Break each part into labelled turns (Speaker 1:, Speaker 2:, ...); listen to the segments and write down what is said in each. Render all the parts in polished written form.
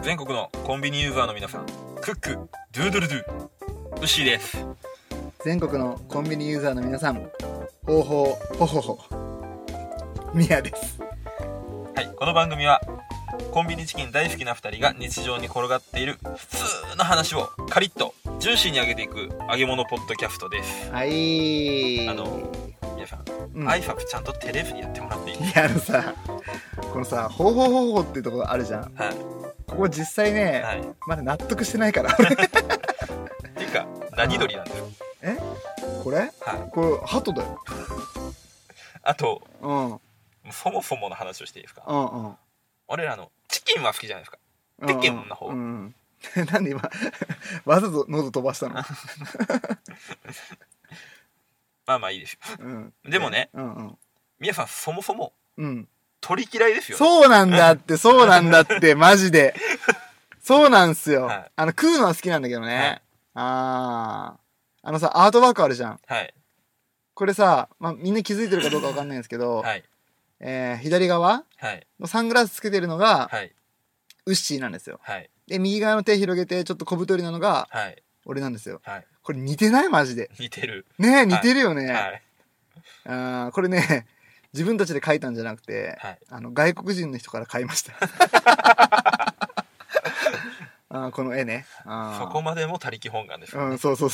Speaker 1: 全国のコンビニユーザーの皆さん、クックドゥードゥルドゥウッシーです。
Speaker 2: 全国のコンビニユーザーの皆さん、ほうほうほほほミヤです。
Speaker 1: はい、この番組はコンビニチキン大好きな2人が日常に転がっている普通の話をカリッとジューシーに揚げていく揚げ物ポッドキャストです。
Speaker 2: はい。
Speaker 1: 皆さん、挨拶ちゃんと照れずにやってもらっていい？
Speaker 2: いや、さ、このさ、ほうほうほうほうっていうところあるじゃん。
Speaker 1: はい。
Speaker 2: ここ実際ね、
Speaker 1: はい、
Speaker 2: まだ納得してないから。
Speaker 1: っていうか、何鳥なんですか？
Speaker 2: これ？はい。これ、鳩だよ。
Speaker 1: あと、そもそもの話をしていいですか？俺らチキンは好きじゃないですか。テッケンの方。
Speaker 2: なんで今わざと喉飛ばしたの？
Speaker 1: まあまあいいですよ。でもね、皆さんそもそも鳥嫌いですよね。
Speaker 2: そうなんだって、そうなんだって、マジで。そうなんすよ。食うのは好きなんだけどね。さ、アートワークあるじゃん。はい。これさ、みんな気づいてるかどうかわかんないんですけど、はい。左側のサングラスつけてるのが、ウッシーなんですよ。はい。で、右側の手広げて、ちょっと小太りなのが、俺なんですよ。はい。これ似てない？マジで。
Speaker 1: 似てる。
Speaker 2: ねえ、似てるよね。はい。これね、自分たちで描いたんじゃなくて、外国人の人から買いました。この絵ね。
Speaker 1: そこまでも他力本願ですよね。
Speaker 2: そう。よ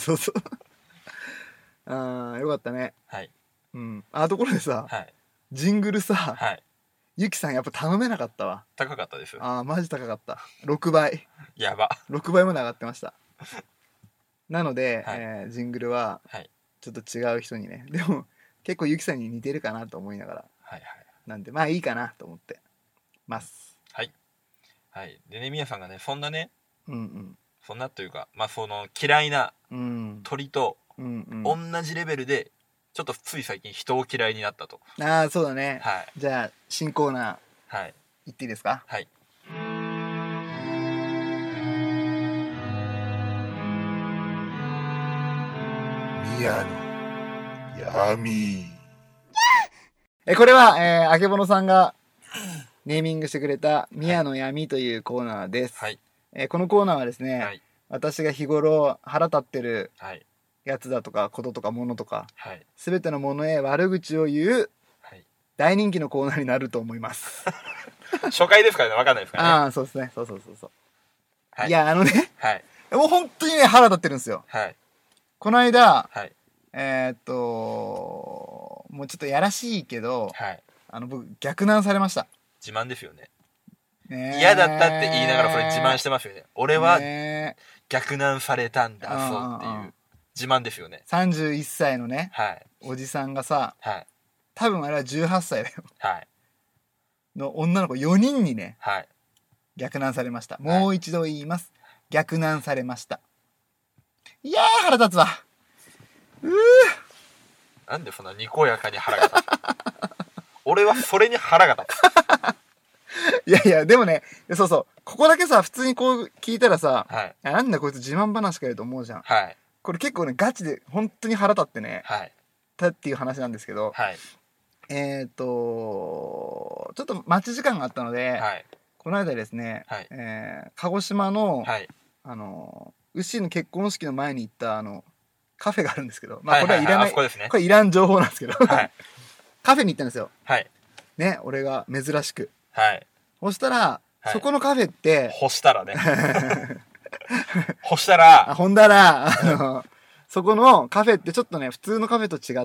Speaker 2: かったね。はい。ところでさ、ジングルさ、ゆきさんやっぱ頼めなかったわ。
Speaker 1: 高かったです。
Speaker 2: マジ高かった。6倍。
Speaker 1: やば。
Speaker 2: 6倍まで上がってました。なので、ジングルは、ちょっと違う人にね。でも、結構ゆきさんに似てるかなと思いながら。なんで、まあいいかなと思ってます。はい。
Speaker 1: はい。でね、みやさんがね、そんなね、そんなというか、その嫌いな鳥と同じレベルで、ちょっとつい最近人を嫌いになったと。
Speaker 2: そうだね。はい。じゃあ、新コーナー、はい。言っていいですか？はい。
Speaker 3: ミヤの闇。
Speaker 2: これは、あけぼのさんがネーミングしてくれたミヤの闇というコーナーです。はい。このコーナーはですね、私が日頃腹立ってるやつだとかこととかものとか、すべてのものへ悪口を言う大人気のコーナーになると思います。
Speaker 1: 初回ですからね、わかんないですからね。
Speaker 2: そうですね。そう。いや、もう本当にね、腹立ってるんですよ。はい。この間、もうちょっとやらしいけど、僕、逆難されました。
Speaker 1: 自慢ですよね。嫌だったって言いながらこれ自慢してますよね。俺は逆難されたんだそうっていう自慢ですよね。
Speaker 2: 31歳のね、おじさんがさ、多分あれは18歳だよ。の女の子4人にね、逆難されました。もう一度言います。逆難されました。いやー、腹立つわ。
Speaker 1: なんでそんなにこやかに腹が立つ？俺はそれに腹が立つ。
Speaker 2: いや、でもね、そう。ここだけさ、普通にこう聞いたらさ、なんだこいつ自慢話かよと思うじゃん。これ結構ね、ガチで本当に腹立ってね、たっていう話なんですけど、ちょっと待ち時間があったので、この間ですね、鹿児島の、ウッシーの結婚式の前に行ったカフェがあるんですけど、これはいらない、これいらん情報なんですけど、カフェに行ったんですよ。ね、俺が珍しく。そしたら、そこのカフェって、
Speaker 1: 干したらね。干したら、
Speaker 2: そこのカフェってちょっとね、普通のカフェと違って、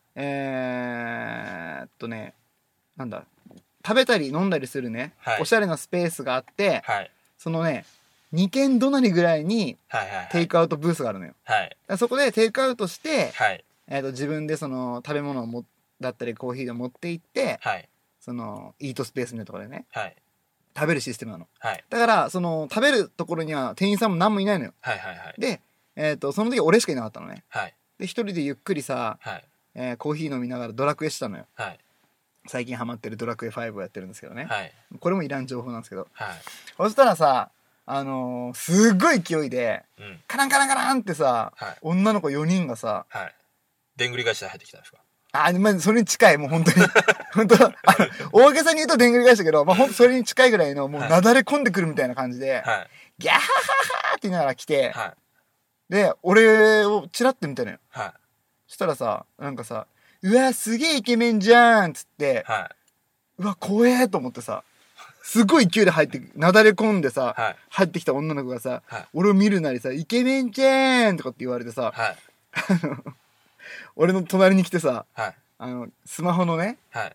Speaker 2: なんだ、食べたり飲んだりするね、おしゃれなスペースがあって、そのね、2軒隣ぐらいにテイクアウトブースがあるのよ。そこでテイクアウトして、自分でその食べ物をだったりコーヒーを持って行って、そのイートスペースみたいなところでね、食べるシステムなの。だからその食べるところには店員さんも何もいないのよ。で、その時俺しかいなかったのね。で、一人でゆっくりさ、コーヒー飲みながらドラクエしたのよ。最近ハマってるドラクエ5をやってるんですけどね。これもいらん情報なんですけど。そしたらさ、すっごい勢いで、カランカランカランってさ、女の子4人がさ、
Speaker 1: でんぐり返しで入ってきたんですか？
Speaker 2: まあ、それに近い、もう本当に。本当大げさに言うとでんぐり返したけど、まあ本当それに近いぐらいの、もうなだれ込んでくるみたいな感じで、はい、ギャハハハーって言いながら来て、はい、で、俺をチラッて見たのよ。はい、そしたらさ、なんかさ、うわ、すげえイケメンじゃんっつって、はい、うわ、怖えと思ってさ、すごい勢いで入って、なだれ込んでさ、はい、入ってきた女の子がさ、はい、俺を見るなりさ、イケメンじゃんとかって言われてさ、はい、俺の隣に来てさ、はい、スマホのね、はい、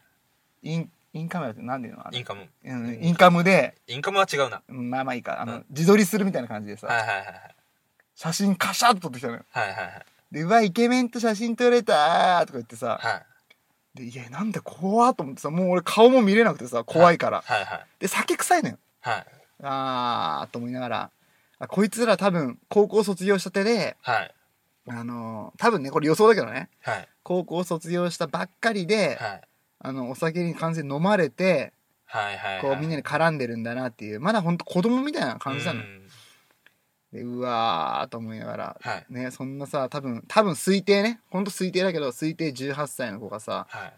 Speaker 2: インカメラって何ていうの？
Speaker 1: インカム。
Speaker 2: インカムで。
Speaker 1: インカムは違うな。
Speaker 2: まあまあいいか。自撮りするみたいな感じでさ、はいはいはい、写真カシャッと撮ってきたのよ。はいはいはい。で、うわ、イケメンと写真撮れたーとか言ってさ、はい、で、いや、なんで怖ーと思ってさ、もう俺顔も見れなくてさ、怖いから。はいはいはい、で、酒臭いのよ。はい。あーと思いながら、こいつら多分、高校卒業したてで、はい。多分ね、これ予想だけどね、はい、高校卒業したばっかりで、はい、お酒に完全に飲まれて、はいはいはい、こうみんなに絡んでるんだなっていう、まだほんと子供みたいな感じなの。で、うわーと思いながら、はい、ね、そんなさ、多分推定ね、ほんと推定だけど、推定18歳の子がさ、はい、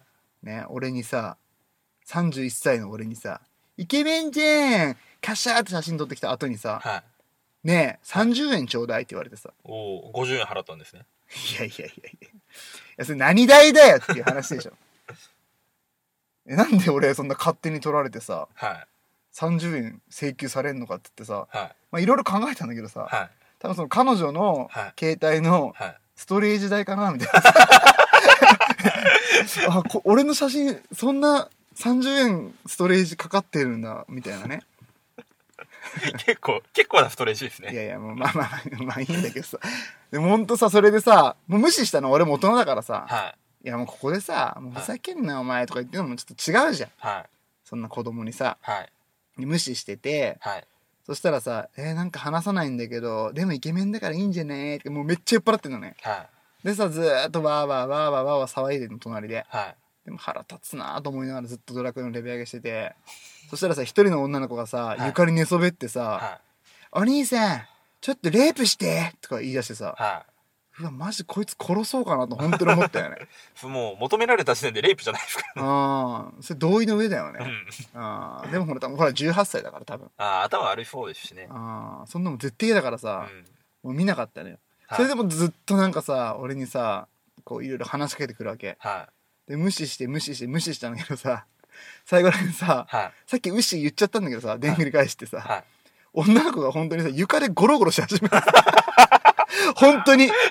Speaker 2: ね、俺にさ、31歳の俺にさ、イケメンじゃんカシャーって写真撮ってきた後にさ、はい、ねえ、30円ちょうだいって言われてさ。
Speaker 1: おー、50円払ったんですね。
Speaker 2: いや、それ何代だよっていう話でしょ。なんで俺そんな勝手に取られてさ、はい、30円請求されんのかって言ってさ、はい、まあいろいろ考えたんだけどさ、はい、多分その彼女の携帯のストレージ代かなみたいな。俺の写真そんな30円ストレージかかってるんだみたいなね。
Speaker 1: 結構なストレージですね。
Speaker 2: いやもうまあいいんだけどさ。でもほんとさ、それでさ、もう無視したの俺も大人だからさ、はい、いやもうここでさ、もうふざけんな、はい、お前とか言ってるのもちょっと違うじゃん。はい、そんな子供にさ、はい、無視してて、はい、そしたらさ、なんか話さないんだけど、でもイケメンだからいいんじゃねって、もうめっちゃ酔っ払ってんのね。はい、でさ、ずーっとわーわー騒いでるの、隣で。はい、でも腹立つなと思いながらずっとドラクエのレベル上げしてて、そしたらさ、一人の女の子がさ、はい、床に寝そべってさ、はい、お兄さん、ちょっとレイプしてとか言い出してさ、はい、うわ、マジこいつ殺そうかなと本当に思ったよね。
Speaker 1: もう求められた時点でレイプじゃないですか、ね。
Speaker 2: それ同意の上だよね。でもほら18歳だから多分。
Speaker 1: 頭悪いそうですしね。
Speaker 2: そんなもん絶対だからさ、もう見なかったのよ。それでもずっとなんかさ、俺にさ、こういろいろ話しかけてくるわけ。はい、で、無視したんだけどさ、最後らへんさ、はい、さっきウッシー言っちゃったんだけどさ、でんぐり返してさ、はい、女の子が本当にさ、床でゴロゴロし始めた。本当に、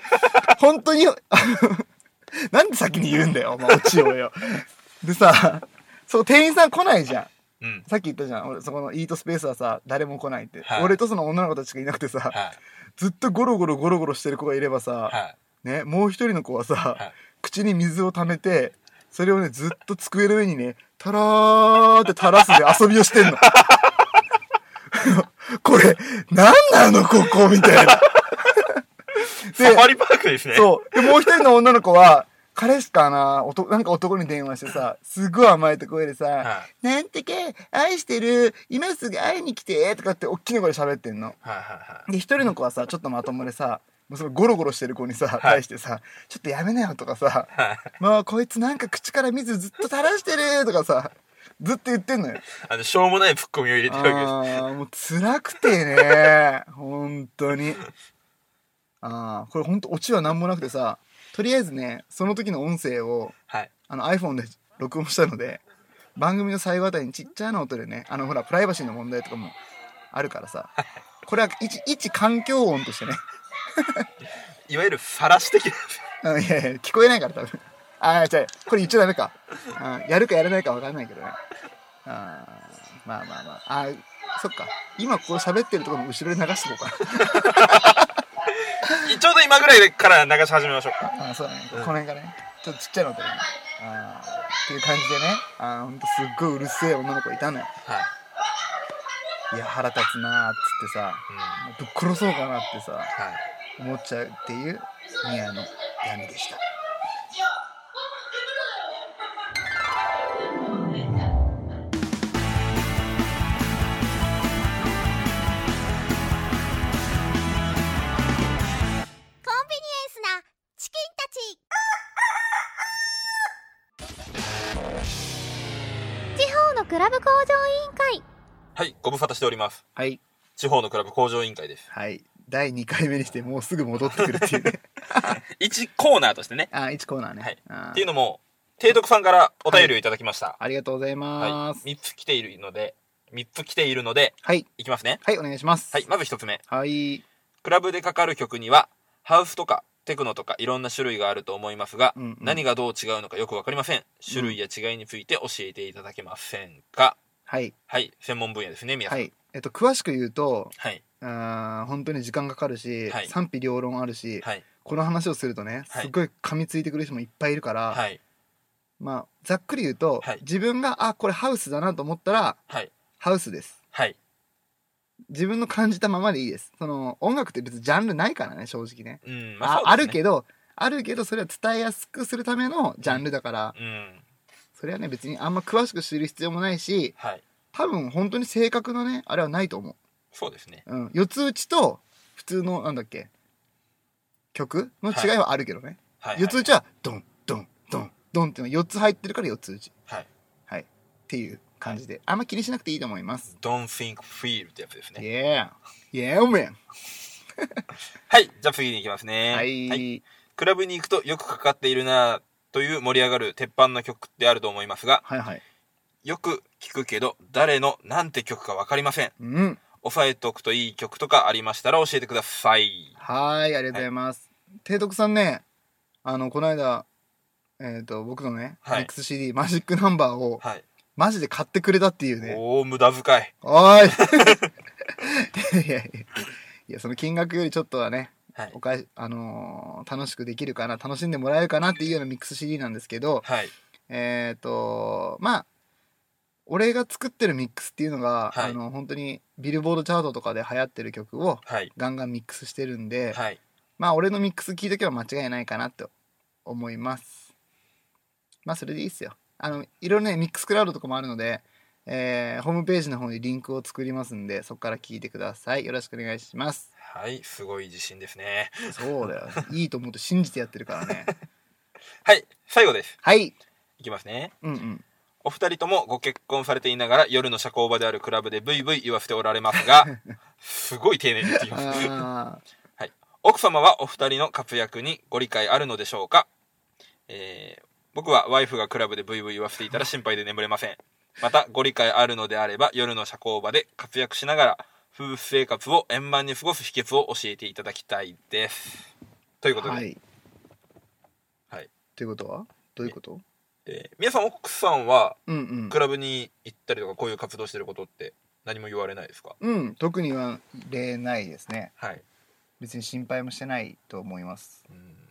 Speaker 2: なんで先に言うんだよ、オチをよ。でさ、そう、店員さん来ないじゃん。うん、さっき言ったじゃん、俺、そこのイートスペースはさ、誰も来ないって。はい、俺とその女の子たちがいなくてさ、はい、ずっとゴロゴロしてる子がいればさ、はい、ね、もう一人の子はさ、はい、口に水を溜めて、それをね、ずっと机の上にね、タラーって垂らすで遊びをしてんの。これ、なんなのここみたいな。
Speaker 1: サファリパークですね。
Speaker 2: そう。で、もう一人の女の子は、彼氏かななんか男に電話してさ、すごい甘えた声でさ、はい、なんてけ、愛してる、今すぐ会いに来て、とかって大きな声で喋ってんの。はいはいはい、で、一人の子はさ、ちょっとまともでさ、もうそのゴロゴロしてる子にさ、対してさ、ちょっとやめなよとかさ、もうこいつなんか口から水ずっと垂らしてるとかさ、ずっと言ってんのよ。
Speaker 1: しょうもないツッコミを入れてるわけです。
Speaker 2: もう辛くてね、本当に。これ本当オチはなんもなくてさ、とりあえずね、その時の音声を、はい、iPhone で録音したので、番組の最後あたりにちっちゃな音でね、ほら、プライバシーの問題とかもあるからさ、これは一環境音としてね。
Speaker 1: いわゆる晒し的
Speaker 2: な。いや聞こえないから多分。違う、これ言っちゃダメか。やるかやらないか分かんないけどね。まあ。そっか。今ここ喋ってるところの後ろで流していこうかな。
Speaker 1: ちょうど今ぐらいから流し始めましょうか。
Speaker 2: そうだね。この辺がね、ちょっとちっちゃいのでね。っていう感じでね、ほんとすっごいうるせえ女の子いたのよ。はい。いや、腹立つなーっつってさ、ぶっ殺そうかなってさ、思っちゃうっていう宮の闇でした。
Speaker 4: クラブ工場委員会。
Speaker 1: はい、ご無沙汰しております。
Speaker 2: はい。
Speaker 1: 地方のクラブ工場委員会です。
Speaker 2: はい。第2回目にしてもうすぐ戻ってくるっていうね。
Speaker 1: 1コーナーとしてね。
Speaker 2: 1コーナーね。
Speaker 1: はい。っていうのも、提督さんからお便りをいただきました。
Speaker 2: ありがとうございます。
Speaker 1: 3つ来ているので、
Speaker 2: はい。
Speaker 1: いきますね。
Speaker 2: はい、お願いします。
Speaker 1: はい、まず1つ目。
Speaker 2: はい。
Speaker 1: クラブでかかる曲には、ハウスとかテクノとかいろんな種類があると思いますが、何がどう違うのかよくわかりません。種類や違いについて教えていただけませんか？
Speaker 2: はい。
Speaker 1: はい、専門分野ですね、皆さん。はい。
Speaker 2: 詳しく言うと、
Speaker 1: はい。
Speaker 2: 本当に時間かかるし、賛否両論あるし、この話をするとね、すごい噛みついてくる人もいっぱいいるから、まあ、ざっくり言うと、自分が、これハウスだなと思ったら、ハウスです。自分の感じたままでいいです。その音楽って別にジャンルないからね、正直ね。あるけどそれは伝えやすくするためのジャンルだから、それはね別にあんま詳しく知る必要もないし、多分本当に正確なねあれはないと思う。
Speaker 1: そうですね。
Speaker 2: 四つ打ちと普通のなんだっけ曲の違いはあるけどね。四つ打ちはドンドンドンドンっていうのが4つ入ってるから四つ打ち。はい。っていう感じで、あんま気にしなくていいと思います。
Speaker 1: Don't think feel ってやつですね。
Speaker 2: Yeah man
Speaker 1: はい、じゃあ次に行きますね。
Speaker 2: はい、
Speaker 1: クラブに行くとよくかかっているなという盛り上がる鉄板の曲ってあると思いますが、よく聞くけど誰のなんて曲か分かりません。押さえておくといい曲とかありましたら教えてください。
Speaker 2: はい、ありがとうございます。提督さんね、この間僕のね、ミックス CD マジックナンバーを、マジで買ってくれたっていうね。
Speaker 1: 無駄遣い。
Speaker 2: おーいいやその金額よりちょっとはね、楽しくできるかな、楽しんでもらえるかなっていうようなミックス CD なんですけど、まあ俺が作ってるミックスっていうのが、本当にビルボードチャートとかで流行ってる曲をガンガンミックスしてるんで、まあ俺のミックス聴いとけば間違いないかなと思います。まあそれでいいっすよ。いろいろねミックスクラウドとかもあるので、ホームページの方にリンクを作りますんで、そこから聞いてください。よろしくお願いします。
Speaker 1: はい、すごい自信ですね。
Speaker 2: そうだよ。いいと思って信じてやってるからね。
Speaker 1: はい、最後です。
Speaker 2: はい。
Speaker 1: いきますね。お二人ともご結婚されていながら夜の社交場であるクラブでブイブイ言わせておられますが、すごい丁寧に言っています。はい。奥様はお二人の活躍にご理解あるのでしょうか？僕はワイフがクラブでブイブイ言わせていたら心配で眠れません。またご理解あるのであれば夜の社交場で活躍しながら夫婦生活を円満に過ごす秘訣を教えていただきたいです。ということで。はい。
Speaker 2: ということはどういうこと？
Speaker 1: 皆さん奥さんはクラブに行ったりとかこういう活動してることって何も言われないですか？
Speaker 2: 特には言わないですね。別に心配もしてないと思います。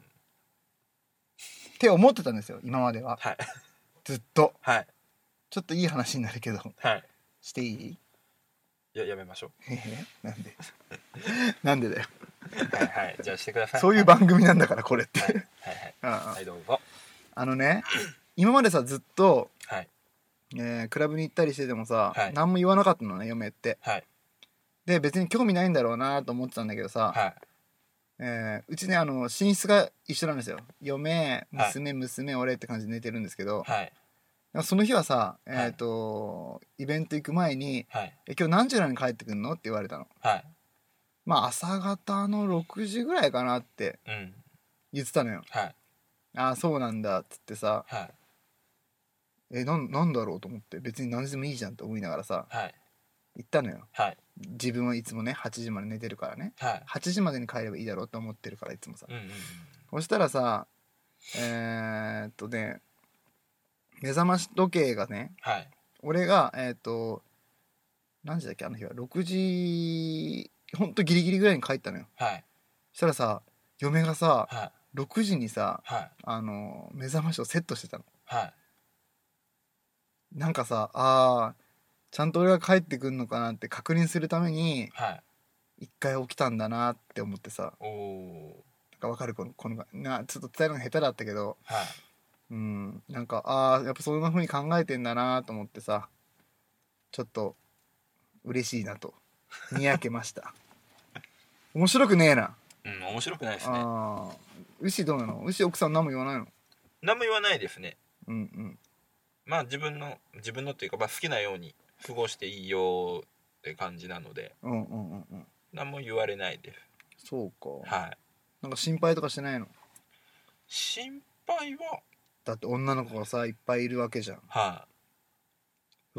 Speaker 2: って思ってたんですよ今までは。ずっと。ちょっといい話になるけど、していい？
Speaker 1: いや、やめましょう。
Speaker 2: なんでなんでだよ。
Speaker 1: じゃあしてください。
Speaker 2: そういう番組なんだからこれって。
Speaker 1: はい、どうぞ。
Speaker 2: 今までさずっと、クラブに行ったりしててもさ、何も言わなかったのね嫁って。で別に興味ないんだろうなと思ってたんだけどさ、うちね寝室が一緒なんですよ。嫁、娘、俺って感じで寝てるんですけど、その日はさ、イベント行く前に、今日何時に帰ってくんのって言われたの。まあ朝方の6時ぐらいかなって言ってたのよ。ああそうなんだっつってさ、なんだろうと思って、別に何時でもいいじゃんって思いながらさ、行ったのよ。自分はいつもね8時まで寝てるからね、8時までに帰ればいいだろうと思ってるからいつもさ、そしたらさ目覚まし時計がね、俺が何時だっけあの日は6時ほんとギリギリぐらいに帰ったのよ。そしたらさ嫁がさ、6時にさ、目覚ましをセットしてたの。なんかさちゃんと俺が帰ってくんのかなって確認するために一回起きたんだなって思ってさ、なんか分かるこのちょっと伝えるの下手だったけど、なんかやっぱそんな風に考えてんだなと思ってさ、ちょっと嬉しいなとにやけました。面白くねえな。
Speaker 1: 面白くないですね。
Speaker 2: 牛どうなの？牛奥さん何も言わないの？
Speaker 1: 何も言わないですね。 まあ自分のっていうか、まあ、好きなように過ごしていいよって感じなので、何も言われないです。
Speaker 2: そうか。
Speaker 1: はい。
Speaker 2: なんか心配とかしてないの？
Speaker 1: 心配は
Speaker 2: だって女の子がさいっぱいいるわけじゃん。
Speaker 1: はい。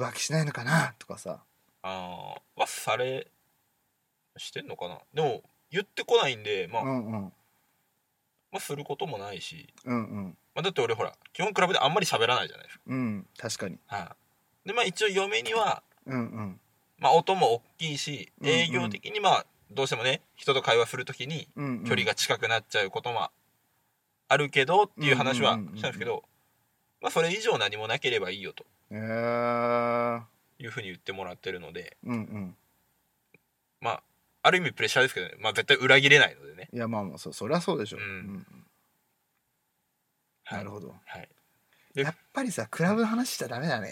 Speaker 2: 浮気しないのかなとかさ。
Speaker 1: はされしてんのかな。でも言ってこないんで、まあ、まあすることもないし、まあ、だって俺ほら基本クラブであんまり喋らないじゃないですか。
Speaker 2: 確かに。
Speaker 1: はい。でまあ一応嫁には、まあ音も大きいし、営業的にまあどうしてもね人と会話するときに距離が近くなっちゃうこともあるけどっていう話はしたんですけど、まあそれ以上何もなければいいよというふうに言ってもらってるので、まあある意味プレッシャーですけどね、まあ絶対裏切れないのでね。
Speaker 2: いやまあまあそりゃそうでしょ。なるほど。はい。やっぱりさクラブの話しちゃダメだね。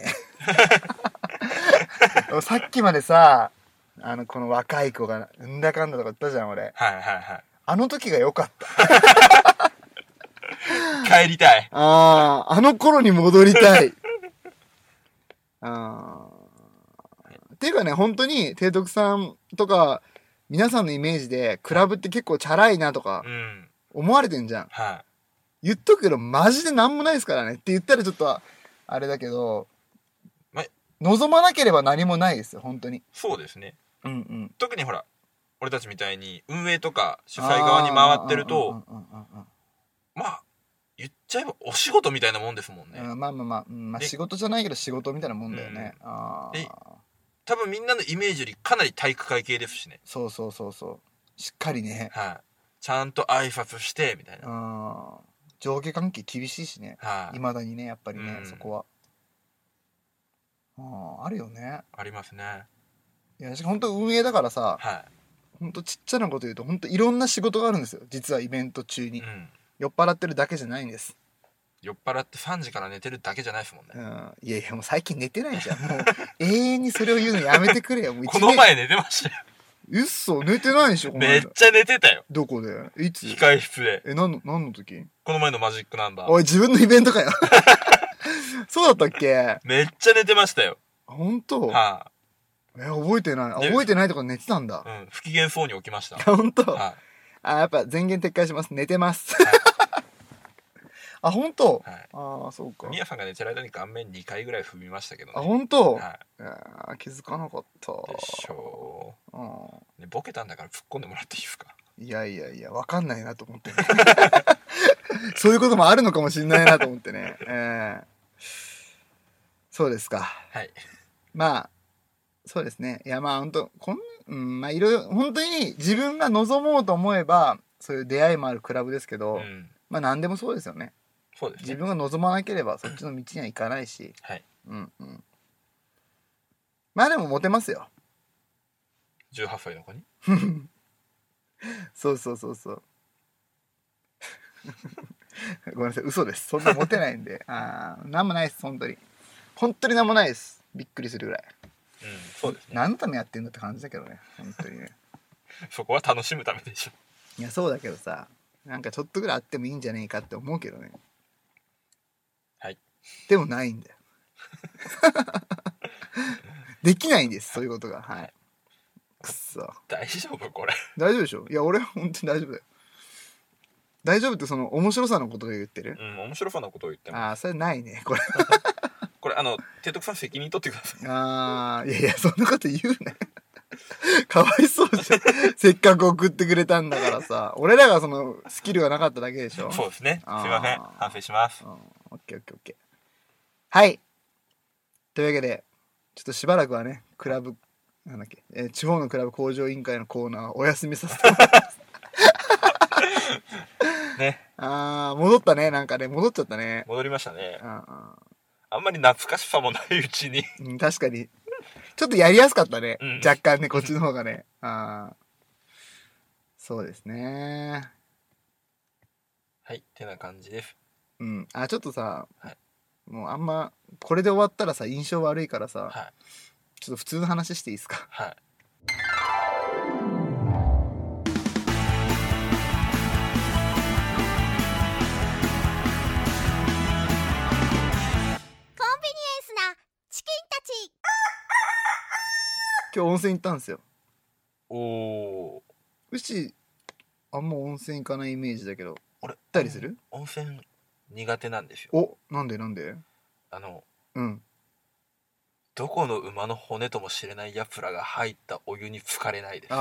Speaker 2: さっきまでさこの若い子がうんだかんだとか言ったじゃん俺。あの時が良かった。
Speaker 1: 帰りたい。
Speaker 2: あの頃に戻りたい。っていうかね本当に提督さんとか皆さんのイメージでクラブって結構チャラいなとか思われてんじゃん。言っとくけどマジでなんもないですからねって言ったらちょっとあれだけど、望まなければ何もないですよ本当に。
Speaker 1: そうですね。特にほら俺たちみたいに運営とか主催側に回ってるとまあ言っちゃえばお仕事みたいなもんですもんね。
Speaker 2: まあ仕事じゃないけど仕事みたいなもんだよね。
Speaker 1: 多分みんなのイメージよりかなり体育会系ですしね。
Speaker 2: そうしっかりね。
Speaker 1: ちゃんと挨拶してみたいな。
Speaker 2: 上下関係厳しいしね。いまだにねやっぱりね、そこはあるよね。
Speaker 1: ありますね。
Speaker 2: いや本当運営だからさ、本当ちっちゃなこと言うと本当いろんな仕事があるんですよ実はイベント中に。酔っ払ってるだけじゃないんです。
Speaker 1: 酔っ払って3時から寝てるだけじゃないですもんね。
Speaker 2: いやもう最近寝てないじゃん。もう永遠にそれを言うのやめてくれよ。もう
Speaker 1: この前寝てましたよ。
Speaker 2: 嘘寝てないでしょ。
Speaker 1: めっちゃ寝てたよ。
Speaker 2: どこでいつ？
Speaker 1: 控室で。
Speaker 2: 何の時？
Speaker 1: この前のマジックナンバー。
Speaker 2: おい自分のイベントかよ。そうだったっけ？
Speaker 1: めっちゃ寝てましたよ。
Speaker 2: 本当？覚えてない。覚えてないとか寝てたんだ。
Speaker 1: 不機嫌そうに起きました。
Speaker 2: 本当？やっぱ前言撤回します。寝てます。本当？そうか。
Speaker 1: みやさんが寝てる間に顔面2回ぐらい踏みましたけどね。
Speaker 2: 本当？気づかなかった。
Speaker 1: でしょう。ボケたんだから突っ込んでもらっていいですか？
Speaker 2: いや分かんないなと思ってね。そういうこともあるのかもしれないなと思ってね。そうですか。まあそうですね。いやまあ本当まあいろいろ本当に自分が望もうと思えばそういう出会いもあるクラブですけど、まあ何でもそうですよね。
Speaker 1: そうですね。
Speaker 2: 自分が望まなければそっちの道には行かないし、まあでもモテますよ。
Speaker 1: 18歳の子に。
Speaker 2: そう。ごめんなさい嘘です。そんなモテないんで。なんもないです本当になんもないです。びっくりするぐらい。
Speaker 1: そうですね。
Speaker 2: 何のためやってんのって感じだけどね本当にね。
Speaker 1: そこは楽しむためでしょ。
Speaker 2: いやそうだけどさなんかちょっとぐらいあってもいいんじゃねえかって思うけどね。でもないんだよ。できないんですそういうことが。くっそ。
Speaker 1: 大丈夫これ？
Speaker 2: 大丈夫でしょ。いや俺は本当に大丈夫だよ。大丈夫ってその面白さのことで言ってる？
Speaker 1: 面白さのことを言ってます。
Speaker 2: それないねこれ。
Speaker 1: これ提督さん責任取ってくださ
Speaker 2: い。いやそんなこと言うね。かわいそうじゃん。せっかく送ってくれたんだからさ。俺らがそのスキルがなかっただけでしょ。
Speaker 1: そうですね。すいません反省します。
Speaker 2: オッケー。はいというわけでちょっとしばらくはねクラブなんだっけ、地方のクラブ向上委員会のコーナーをお休みさせてもらいますね。戻ったね。なんかね戻っちゃったね。
Speaker 1: 戻りましたね。あんまり懐かしさもないうちに
Speaker 2: 確かにちょっとやりやすかったね、若干ねこっちの方がね。そうですね。
Speaker 1: はいってな感じです。
Speaker 2: ちょっとさ、もうあんまこれで終わったらさ印象悪いからさ、ちょっと普通の話していいですか？コンビニエン今日温泉行ったんですよ。
Speaker 1: おー。
Speaker 2: うちあんま温泉行かないイメージだけど、行ったりする？
Speaker 1: 温泉苦手なんですよ。
Speaker 2: お、なんで？うん。
Speaker 1: どこの馬の骨とも知れないヤプラが入ったお湯に浸かれないです。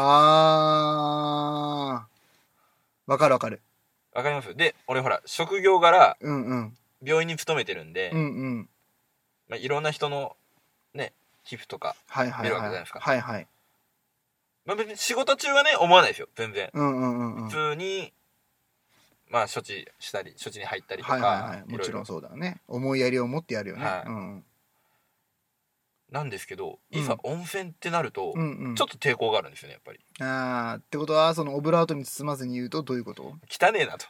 Speaker 2: わかるわかる。
Speaker 1: わかります。で、俺ほら、職業柄、
Speaker 2: うんうん。
Speaker 1: 病院に勤めてるんで、
Speaker 2: うんうん。
Speaker 1: まあ、いろんな人のね、皮膚とか見るわけじゃないですか。
Speaker 2: はいはい。
Speaker 1: まあ別に仕事中はね、思わないですよ、全然。
Speaker 2: うんうんうん。
Speaker 1: 普通に、まあ処置したり、処置に入ったりとか。
Speaker 2: はいはいはい。もちろんそうだね。思いやりを持ってやるよね。
Speaker 1: はい。
Speaker 2: うん。
Speaker 1: なんですけど、いざ温泉ってなると、
Speaker 2: うんうん、
Speaker 1: ちょっと抵抗があるんですよね、やっぱり。
Speaker 2: ってことは、そのオブラートに包まずに言うとどういうこと？
Speaker 1: 汚ねえなと。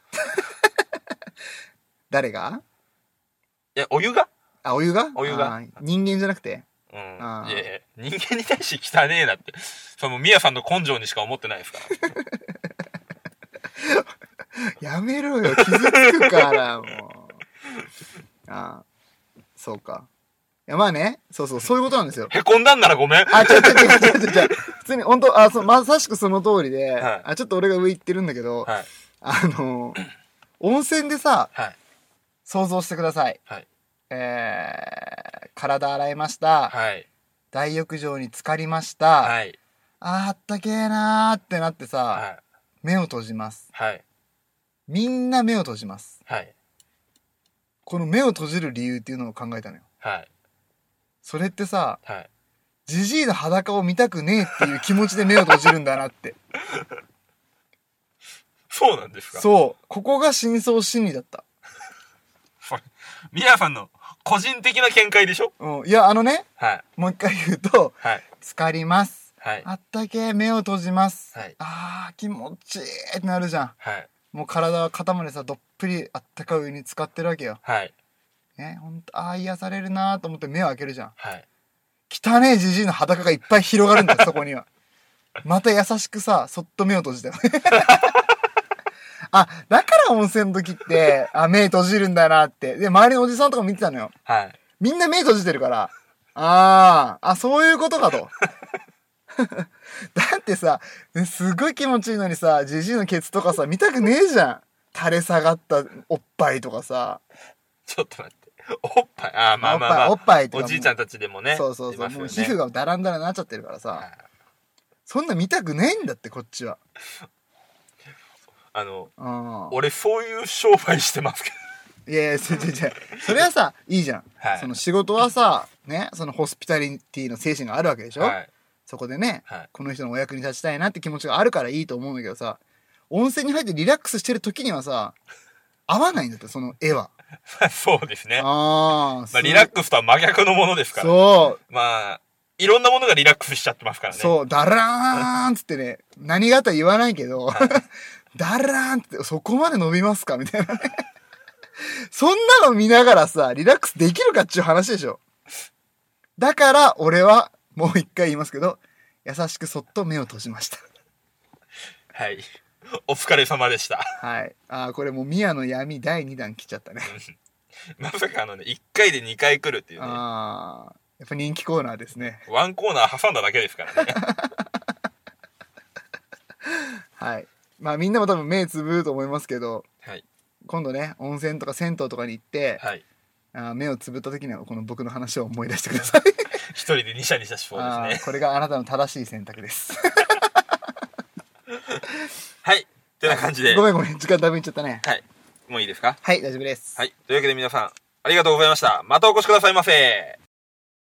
Speaker 2: 誰が？
Speaker 1: いや、お湯が？
Speaker 2: お湯が？人間じゃなくて？
Speaker 1: うん。いやいや、人間に対して汚ねえなって。その、ミヤさんの根性にしか思ってないですから。
Speaker 2: やめろよ、傷つくから、もう。そうか。いや、まあね、そういうことなんですよ。
Speaker 1: へこんだんならごめん。
Speaker 2: 違う。普通に、本当まさしくその通りで、はい、ちょっと俺が上行ってるんだけど、はい、温泉でさ、はい、想像してください。はい、体洗いました。はい、大浴場に浸かりました。はい、あったけえなーってなってさ、はい、目を閉じます。はい、みんな目を閉じます。はい、この目を閉じる理由っていうのを考えたのよ。はい、それってさ、ジジイの裸を見たくねえっていう気持ちで目を閉じるんだなって。
Speaker 1: そうなんですか？
Speaker 2: そう。ここが深層心理だった。
Speaker 1: ミヤさんの個人的な見解でしょ？
Speaker 2: いや、はい、もう一回言うと、はい、浸かります。はい、あったけえ、目を閉じます。はい、気持ちいいってなるじゃん。はい、もう体は肩までさ、どっぷりあったかいお湯に浸かってるわけよ。はい。ね、ほんと、癒されるなと思って目を開けるじゃん。はい。汚ねえジジイの裸がいっぱい広がるんだよ、そこには。また優しくさ、そっと目を閉じたよ。だから温泉の時って、目閉じるんだなって。で、周りのおじさんとか見てたのよ。はい。みんな目閉じてるから、そういうことかと。だってさ、すごい気持ちいいのにさ、ジジイのケツとかさ、見たくねえじゃん。垂れ下がったおっぱいとかさ。
Speaker 1: ちょっと待って。おっぱい、
Speaker 2: おっぱい
Speaker 1: おじいちゃんたちでもね。
Speaker 2: そう。もう皮膚がダランダラになっちゃってるからさ。そんな見たくねえんだって、こっちは。
Speaker 1: 俺そういう商売してますけ
Speaker 2: ど。いや違う。それはさ、いいじゃん。はい、その仕事はさ、ね、そのホスピタリティの精神があるわけでしょ？はい、そこでね、はい、この人のお役に立ちたいなって気持ちがあるからいいと思うんだけどさ、温泉に入ってリラックスしてる時にはさ、合わないんだって、その絵は。
Speaker 1: そうですね。リラックスとは真逆のものですから。
Speaker 2: そう。
Speaker 1: いろんなものがリラックスしちゃってますからね。
Speaker 2: そう、ダラーンっつってね、何がとは言わないけど、はい、ダラーンって、そこまで伸びますかみたいなね。そんなの見ながらさ、リラックスできるかっちゅう話でしょ。だから、俺は、もう一回言いますけど、優しくそっと目を閉じました。
Speaker 1: はい。お疲れ様でした。
Speaker 2: はい。これもう宮の闇第2弾来ちゃったね。
Speaker 1: まさか1回で2回来るっていうね。
Speaker 2: やっぱ人気コーナーですね。
Speaker 1: ワンコーナー挟んだだけですからね。
Speaker 2: はい。みんなも多分目つぶると思いますけど、はい、今度ね、温泉とか銭湯とかに行って、はい、目をつぶった時にはこの僕の話を思い出してください。
Speaker 1: 一人でニシャニシャしそうですね。
Speaker 2: これがあなたの正しい選択です。
Speaker 1: はい。ってな感じで。
Speaker 2: ごめん。時間だいぶいっちゃったね。
Speaker 1: はい。もういいですか？
Speaker 2: はい、大丈夫です。
Speaker 1: はい。というわけで皆さん、ありがとうございました。またお越しくださいませ。